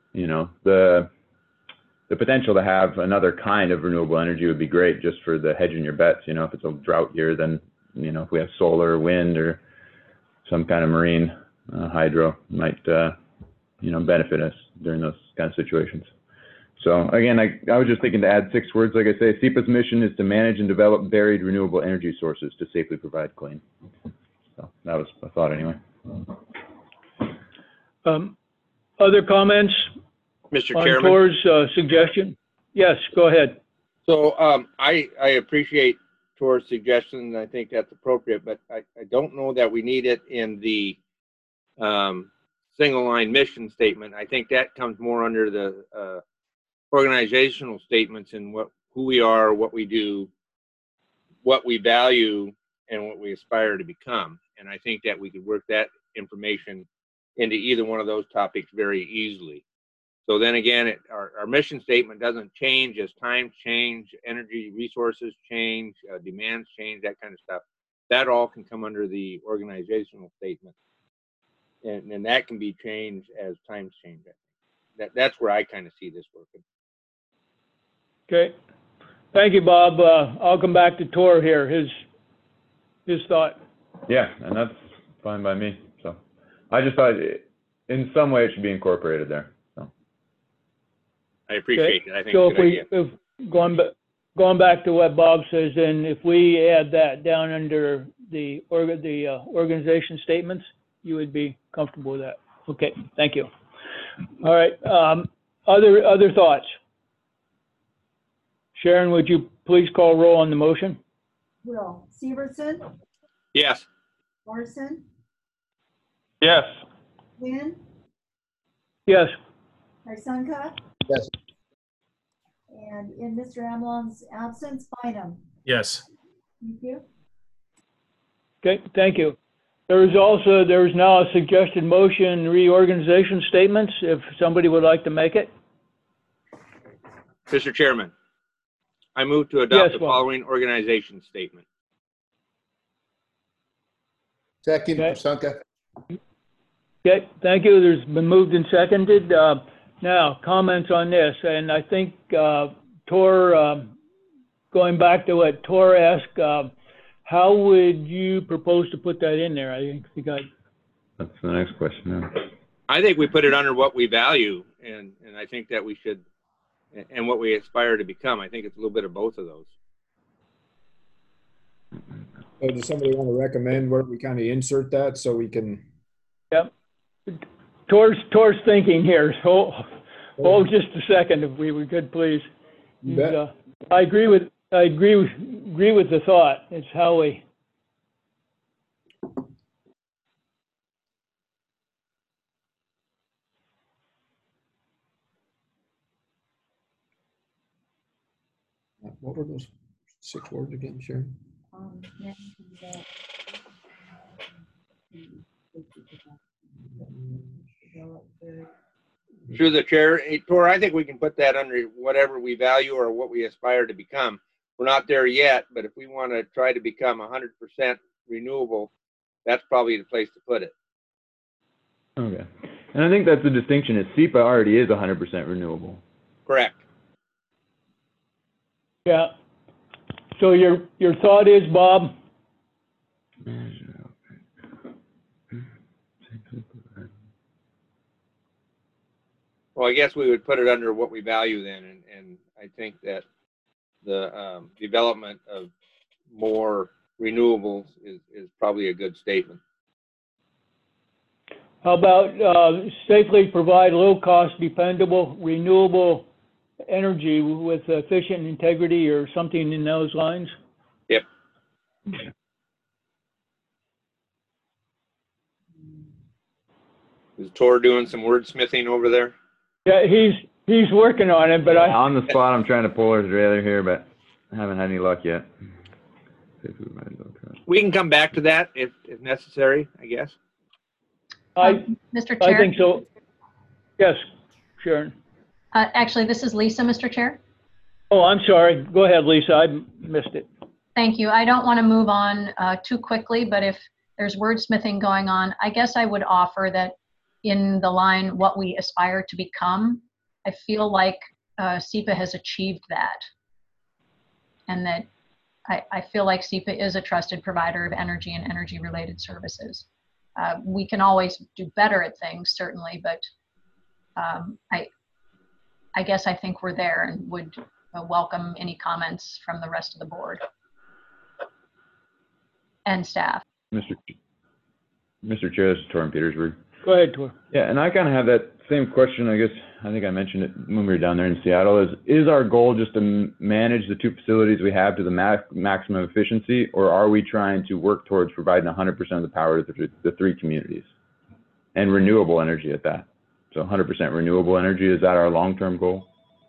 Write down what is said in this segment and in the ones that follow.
you know, the potential to have another kind of renewable energy would be great just for the hedging your bets. You know, if it's a drought year, then, you know, if we have solar, wind, or some kind of marine hydro might, you know, benefit us during those kind of situations. So again, I was just thinking to add 6 words. Like I say, SEPA's mission is to manage and develop varied renewable energy sources to safely provide clean. So that was a thought anyway. Other comments? Mr. On Chairman. TOR's suggestion? Yes, go ahead. So I appreciate TOR's suggestion. I think that's appropriate, but I don't know that we need it in the single line mission statement. I think that comes more under the organizational statements and who we are, what we do, what we value, and what we aspire to become. And I think that we could work that information into either one of those topics very easily. So then again, our mission statement doesn't change as times change, energy resources change, demands change, that kind of stuff. That all can come under the organizational statement. And that can be changed as times change. That's where I kind of see this working. Okay. Thank you, Bob. I'll come back to Tor here, his thought. Yeah, and that's fine by me. So I just thought in some way it should be incorporated there. So I appreciate it. I think so. If going back to what Bob says, and if we add that down under the organization statements, you would be comfortable with that. Okay, thank you. All right. Other thoughts? Sharon, would you please call roll on the motion? Will. Severson? Yes. Larson? Yes. Wynn? Yes. Tysenka? Yes. And in Mr. Amlon's absence, Bynum. Yes. Thank you. Okay, thank you. There is now a suggested motion reorganization statements, if somebody would like to make it. Mr. Chairman, I move to adopt Yes, the following organization statement. Second, Okay. Tysenka. Okay, thank you. There's been moved and seconded. Now, comments on this, and I think Tor, going back to what Tor asked, how would you propose to put that in there? I think that's the next question now. I think we put it under what we value, and I think that we should, and what we aspire to become. I think it's a little bit of both of those. So does somebody want to recommend where we kind of insert that so we can? Yep. Tor's thinking here. So hold just a second, if we could, please. You bet. I agree with the thought. It's how we. What were those 6 words again, Sharon? Through the chair, Tor, I think we can put that under whatever we value or what we aspire to become. We're not there yet, but if we want to try to become 100% renewable, that's probably the place to put it. Okay. And I think that's the distinction is SEPA already is 100% renewable. Correct. Yeah. So your thought is, Bob? Well, I guess we would put it under what we value then, and I think that the development of more renewables is probably a good statement. How about safely provide low-cost, dependable, renewable energy with efficient integrity or something in those lines? Yep. Is Tor doing some wordsmithing over there? Yeah, he's working on it, but on the spot, I'm trying to pull her together here, but I haven't had any luck yet. We can come back to that if necessary, I guess. Mr. Chair? I think so. Yes, Sharon. Actually, this is Lisa, Mr. Chair. Oh, I'm sorry. Go ahead, Lisa. I missed it. Thank you. I don't want to move on too quickly, but if there's wordsmithing going on, I guess I would offer that in the line, what we aspire to become, I feel like SEPA has achieved that. And that I feel like SEPA is a trusted provider of energy and energy-related services. We can always do better at things, certainly, but I guess I think we're there and would welcome any comments from the rest of the board and staff. Mr. Chair, this is Torrin Petersburg. Go ahead, Tor. Yeah, and I kind of have that same question. I think I mentioned it when we were down there in Seattle. Is our goal just to manage the two facilities we have to the maximum efficiency, or are we trying to work towards providing 100% of the power to the three communities and renewable energy at that? So 100% renewable energy, is that our long-term goal?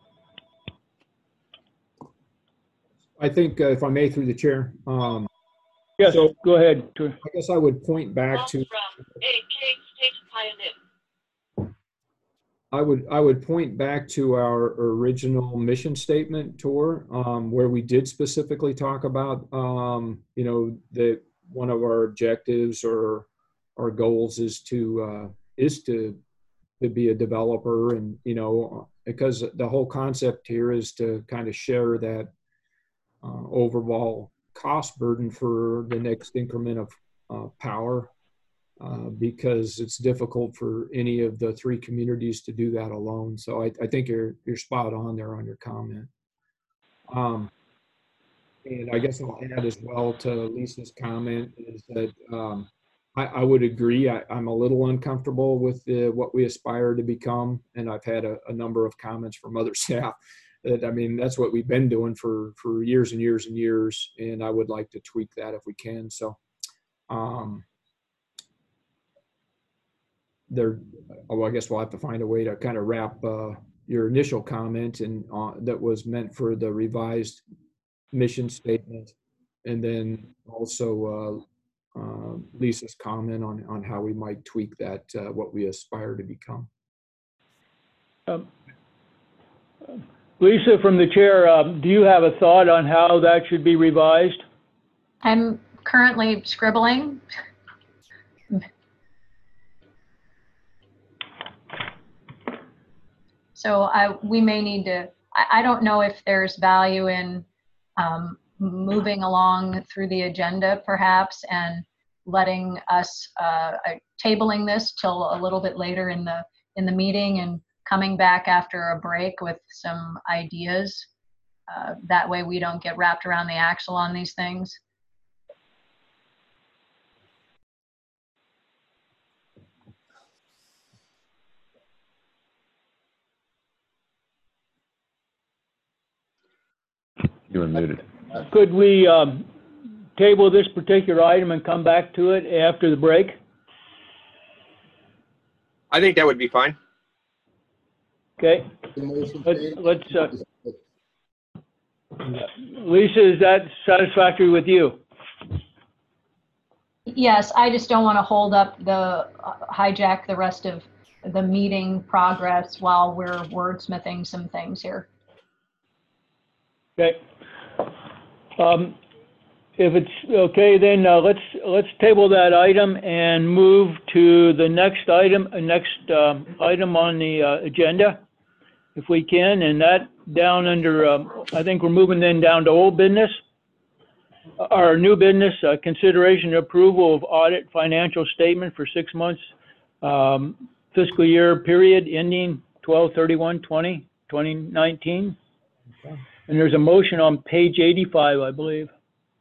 I think if I may, through the chair, Yes, So- go ahead, Tor. I guess I would point back to. I would point back to our original mission statement tour, where we did specifically talk about, that one of our objectives or our goals is to be a developer, and because the whole concept here is to kind of share that overall cost burden for the next increment of power. Because it's difficult for any of the three communities to do that alone. So I think you're spot on there on your comment. And I guess I'll add as well to Lisa's comment is that I would agree. I'm a little uncomfortable with what we aspire to become, and I've had a number of comments from other staff that, that's what we've been doing for years and years and years, and I would like to tweak that if we can. So. I guess we'll have to find a way to kind of wrap your initial comment and that was meant for the revised mission statement, and then also Lisa's comment on how we might tweak that, what we aspire to become. Lisa, from the chair, do you have a thought on how that should be revised? I'm currently scribbling. So we may need to, I don't know if there's value in moving along through the agenda perhaps and letting us, tabling this till a little bit later in the meeting and coming back after a break with some ideas. That way we don't get wrapped around the axle on these things. You were muted. Could we table this particular item and come back to it after the break? I think that would be fine. Okay. Let's Lisa, is that satisfactory with you? Yes, I just don't want to hijack the rest of the meeting progress while we're wordsmithing some things here. Okay. If it's okay, then let's table that item and move to the next item on the agenda, if we can, and that down under, I think we're moving then down to old business. Our new business, consideration and approval of audit financial statement for 6 months, fiscal year period ending 12/31/2019. Okay. And there's a motion on page 85, I believe.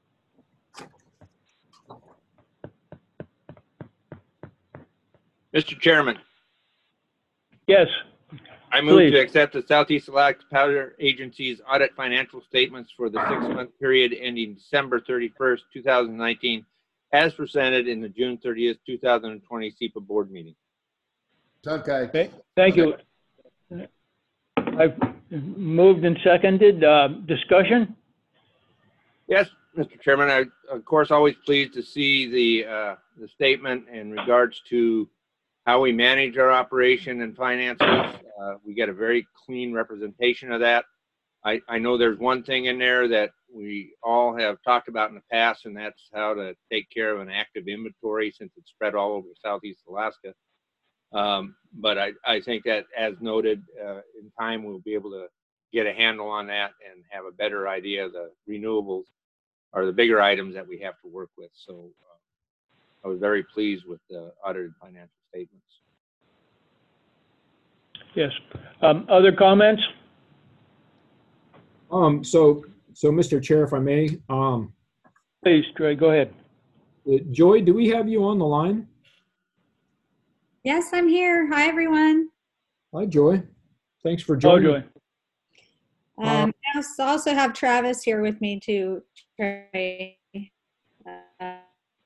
Mr. Chairman, Yes, I move Please. to accept the Southeast Alaska Power Agency's audit financial statements for the 6-month period ending December 31st, 2019, as presented in the June 30th, 2020 SEPA board meeting. okay, thank you. I've moved and seconded. Discussion? Yes, Mr. Chairman, I, of course, always pleased to see the statement in regards to how we manage our operation and finances. We get a very clean representation of that. I know there's one thing in there that we all have talked about in the past, and that's how to take care of an active inventory since it's spread all over Southeast Alaska. But I think that, as noted, in time we'll be able to get a handle on that and have a better idea of the renewables are the bigger items that we have to work with. So I was very pleased with the audited financial statements. Yes. Other comments? So Mr. Chair, if I may, Please, Trey, go ahead. Joy, do we have you on the line? Yes, I'm here. Hi, everyone. Hi, Joy. Thanks for Hello, joining. Joy. I also have Travis here with me too. Trey. I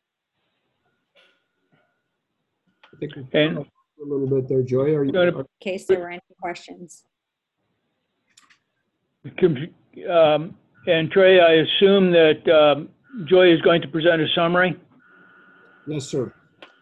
think we And a little bit there, Joy. Are you? in case there were any questions. and Trey, I assume that Joy is going to present a summary. Yes, sir.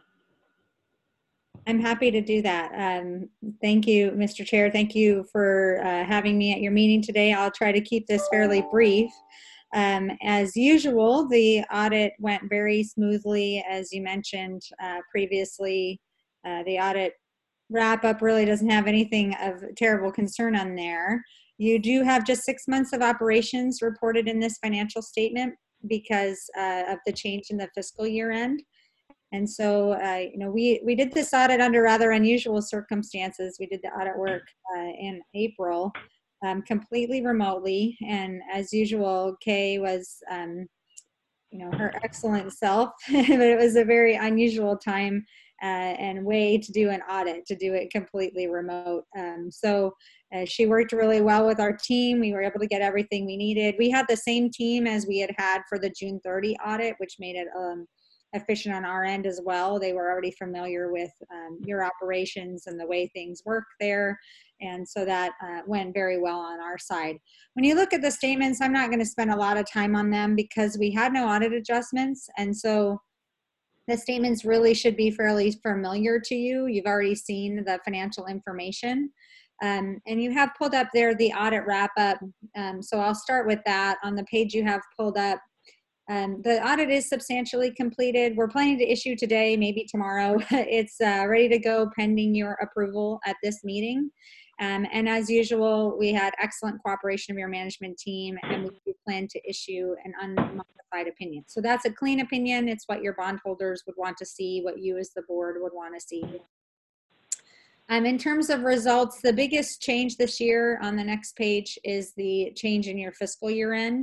I'm happy to do that. Thank you, Mr. Chair. Thank you for having me at your meeting today. I'll try to keep this fairly brief. As usual, the audit went very smoothly. As you mentioned previously, the audit wrap-up really doesn't have anything of terrible concern on there. You do have just 6 months of operations reported in this financial statement because of the change in the fiscal year end. And so, we did this audit under rather unusual circumstances. We did the audit work in April, completely remotely. And as usual, Kay was, her excellent self, but it was a very unusual time and way to do an audit, to do it completely remote. So she worked really well with our team. We were able to get everything we needed. We had the same team as we had for the June 30 audit, which made it efficient on our end as well. They were already familiar with your operations and the way things work there. And so that went very well on our side. When you look at the statements, I'm not going to spend a lot of time on them because we had no audit adjustments. And so the statements really should be fairly familiar to you. You've already seen the financial information. And you have pulled up there the audit wrap up. So I'll start with that. On the page you have pulled up, the audit is substantially completed. We're planning to issue today, maybe tomorrow. It's ready to go pending your approval at this meeting. And as usual, we had excellent cooperation of your management team, and we do plan to issue an unmodified opinion. So that's a clean opinion. It's what your bondholders would want to see, what you as the board would want to see. In terms of results, the biggest change this year on the next page is the change in your fiscal year end.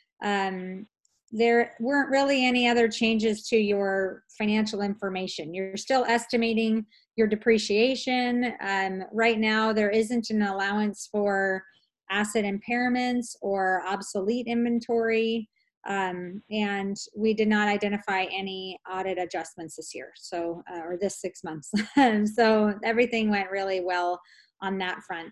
There weren't really any other changes to your financial information. You're still estimating your depreciation. Right now, there isn't an allowance for asset impairments or obsolete inventory. And we did not identify any audit adjustments this year, so or this 6 months. So everything went really well on that front.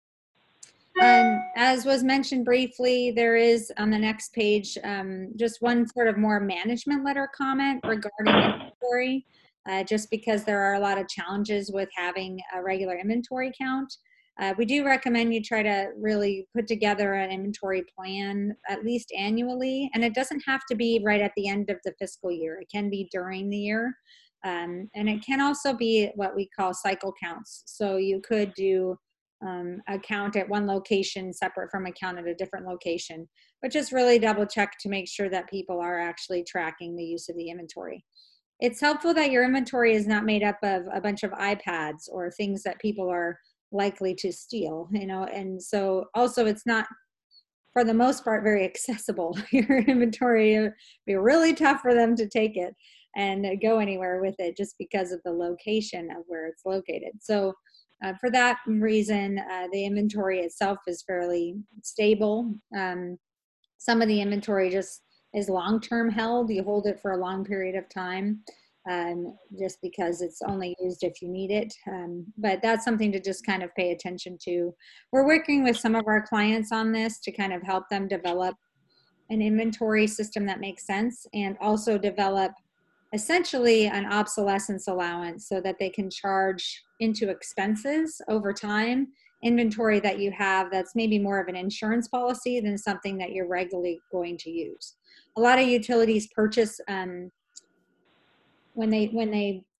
As was mentioned briefly, there is on the next page just one sort of more management letter comment regarding inventory, just because there are a lot of challenges with having a regular inventory count. We do recommend you try to really put together an inventory plan at least annually, and it doesn't have to be right at the end of the fiscal year. It can be during the year, and it can also be what we call cycle counts. So you could do a count at one location separate from a count at a different location, but just really double check to make sure that people are actually tracking the use of the inventory. It's helpful that your inventory is not made up of a bunch of iPads or things that people are likely to steal, and so also it's not, for the most part, very accessible. Your inventory, it'd be really tough for them to take it and go anywhere with it just because of the location of where it's located. So for that reason, the inventory itself is fairly stable. Some of the inventory just is long-term held. You hold it for a long period of time just because it's only used if you need it. But that's something to just kind of pay attention to. We're working with some of our clients on this to kind of help them develop an inventory system that makes sense, and also develop essentially an obsolescence allowance so that they can charge into expenses over time inventory that you have that's maybe more of an insurance policy than something that you're regularly going to use. A lot of utilities purchase when they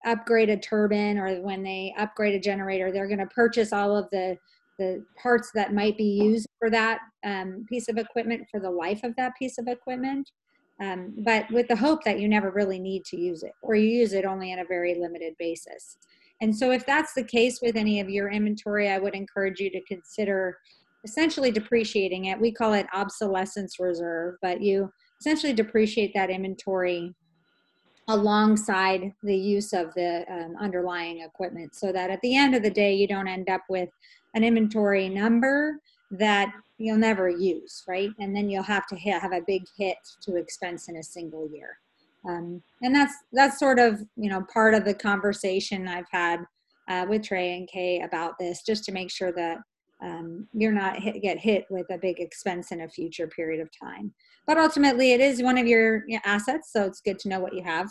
upgrade a turbine or when they upgrade a generator, they're going to purchase all of the parts that might be used for that piece of equipment for the life of that piece of equipment, but with the hope that you never really need to use it, or you use it only on a very limited basis. And so if that's the case with any of your inventory, I would encourage you to consider essentially depreciating it. We call it obsolescence reserve, but you essentially depreciate that inventory alongside the use of the underlying equipment, so that at the end of the day, you don't end up with an inventory number that you'll never use, right? And then you'll have to have a big hit to expense in a single year. And that's sort of, you know, part of the conversation I've had with Trey and Kay about this, just to make sure that you're not get hit with a big expense in a future period of time. But ultimately, it is one of your assets, so it's good to know what you have.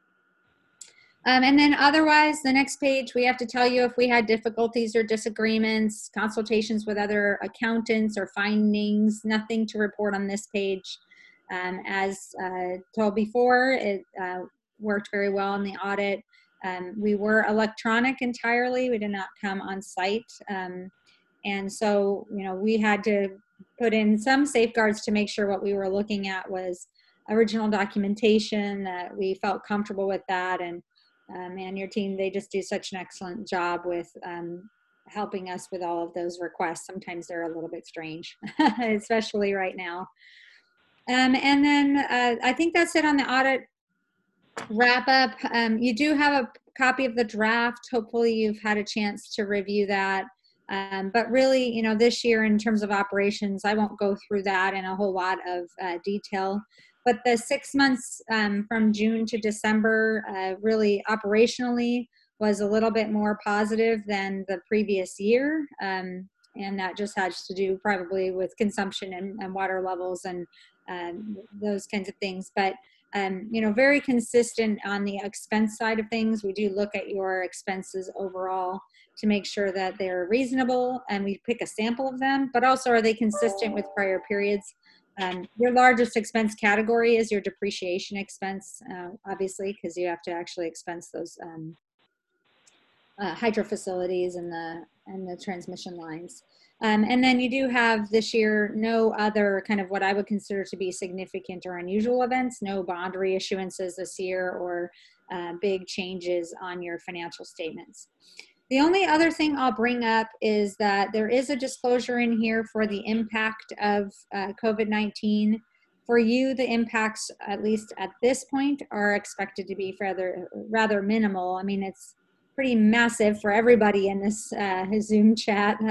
And then otherwise, the next page, we have to tell you if we had difficulties or disagreements, consultations with other accountants or findings. Nothing to report on this page. As told before, it worked very well in the audit. We were electronic entirely. We did not come on site. And so, you know, we had to put in some safeguards to make sure what we were looking at was original documentation, that we felt comfortable with that. And your team, they just do such an excellent job with helping us with all of those requests. Sometimes they're a little bit strange, especially right now. And then I think that's it on the audit wrap up. You do have a copy of the draft. Hopefully you've had a chance to review that. But really, you know, this year in terms of operations, I won't go through that in a whole lot of detail. But the 6 months from June to December, really operationally was a little bit more positive than the previous year. And that just has to do probably with consumption and water levels and those kinds of things. But, you know, very consistent on the expense side of things. We do look at your expenses overall to make sure that they're reasonable, and we pick a sample of them, but also are they consistent with prior periods? Your largest expense category is your depreciation expense, obviously, because you have to actually expense those hydro facilities and the transmission lines. And then you do have this year no other kind of what I would consider to be significant or unusual events, no bond reissuances this year or big changes on your financial statements. The only other thing I'll bring up is that there is a disclosure in here for the impact of COVID-19. For you, the impacts, at least at this point, are expected to be rather minimal. I mean, it's pretty massive for everybody in this Zoom chat.